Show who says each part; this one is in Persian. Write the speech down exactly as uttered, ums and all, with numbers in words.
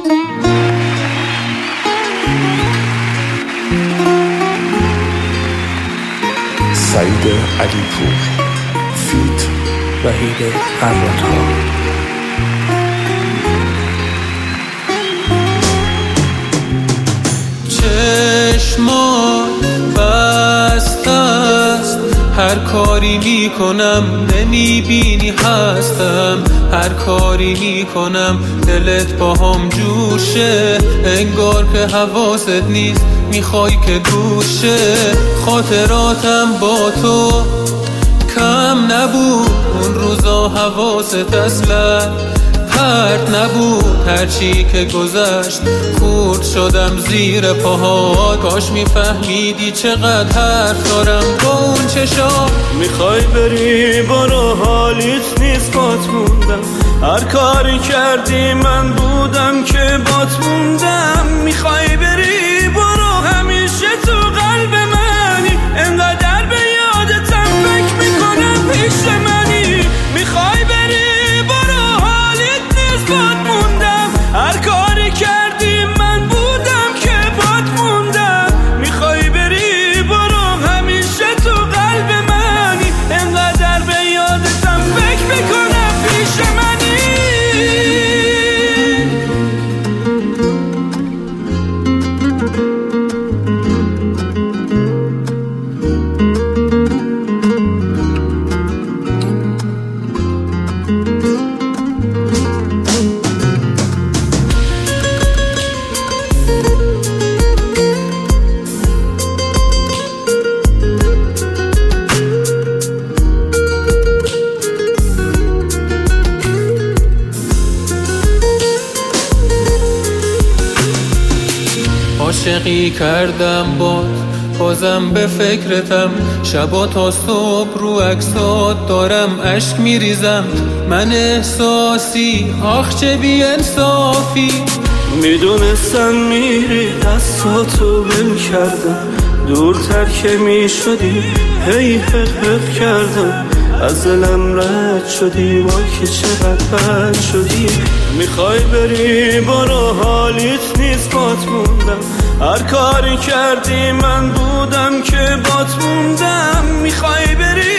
Speaker 1: سعید علیپور فیت وحید قرات‌ها.
Speaker 2: چشمان بسته است، هر کاری میکنم نمیبینی هستم، هر کاری میکنم دلت با هم جوشه، انگار که حواست نیست میخوای که دوشه. خاطراتم با تو کم نبود، اون روزا حواست اصلا پرت نبود، هرچی که گذشت خورد شدم زیر پاهات. کاش میفهمیدی چقدر حرف دارم با اون چشام.
Speaker 3: میخوای بری برو، حالیت نیست بات موندم، هر کاری کردی من بودم که بات موندم. میخوای بری برو، همیشه تو قلب منی، انقدر به یادتم فکر میکنم پیش منی. میخوای بری برو، حالیت نیست بات موندم، هر کاری کردی من بودم که بات موندم. میخوای بری برو، همیشه تو قلب منی، انقدر به یادتم فکر میکنم پیش منی.
Speaker 2: عاشقی کردم باد، بازم به فکرتم، شبا تا صبح رو عکسات دارم اشک میریزم. من احساسی آخ چه بی انصافی،
Speaker 3: میدونستم میری دستاتو بل کردم، دورتر که میشدی هی حق حق کردم. از دلم رد شدی وای که چقدر بد شدی. میخوای بری برو، حالیت نیست بات موندم، هر کاری کردی من بودم که بات موندم. میخوای بری